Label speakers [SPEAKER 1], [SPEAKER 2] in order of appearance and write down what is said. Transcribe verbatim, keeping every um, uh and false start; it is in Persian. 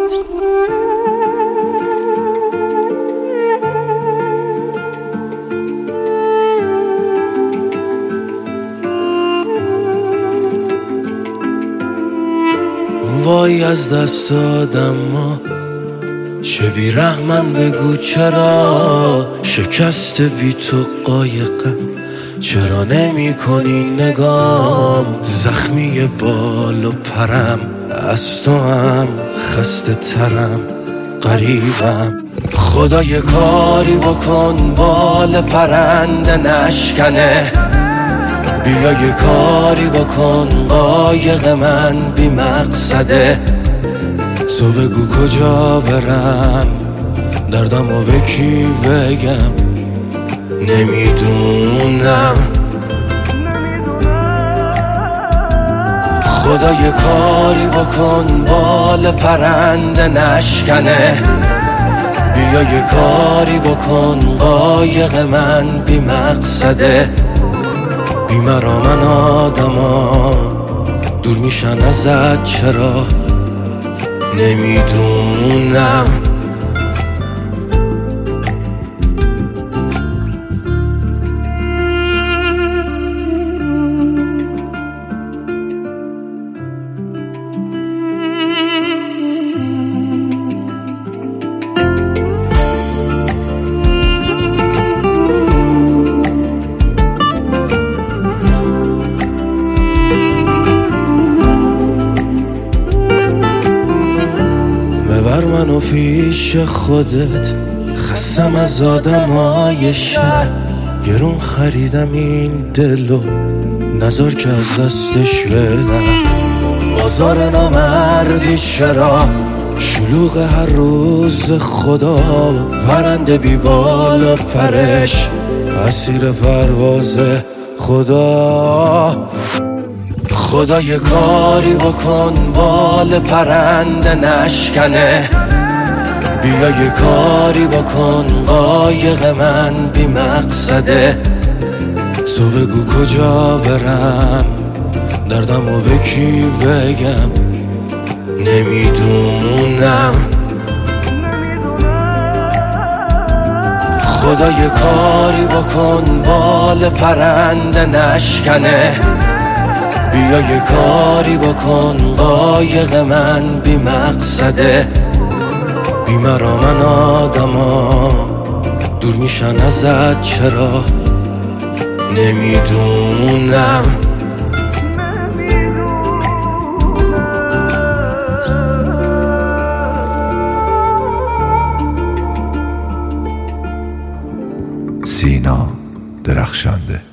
[SPEAKER 1] وای از دست دادم ما چه بیرحمن بگو چرا شکست بی تو قایقم چرا نمی کنی نگام زخمی بال و پرم از تو هم خسته ترم قریبم خدا یه کاری بکن بال پرنده نشکنه بیا یه کاری بکن قایق من بی مقصده تو بگو کجا برم دردمو به کی بگم نمیدونم خدا یه کاری بکن بال پرنده نشکنه بیا یه کاری بکن قایق من بی مقصده بی مرا من آدما دور میشن ازت چرا نمیدونم ببر منو پیش خودت خستم از آدمای شهر گرون خریدم این دلو نذار که از دستش بدم بازار نامردی چرا شلوغ هر روز خدا پرنده بی بال و پرش اسیر پرواز خدا خدا یه کاری بکن بال پرنده نشکنه بیا یه کاری بکن قایق من بی مقصده تو بگو کجا برم دردمو به کی بگم نمیدونم خدا یه کاری بکن بال پرنده نشکنه بیا یه کاری بکن قایق من بی مقصده بی مرا من آدما دور میشن ازت چرا نمیدونم
[SPEAKER 2] سینا درخشنده.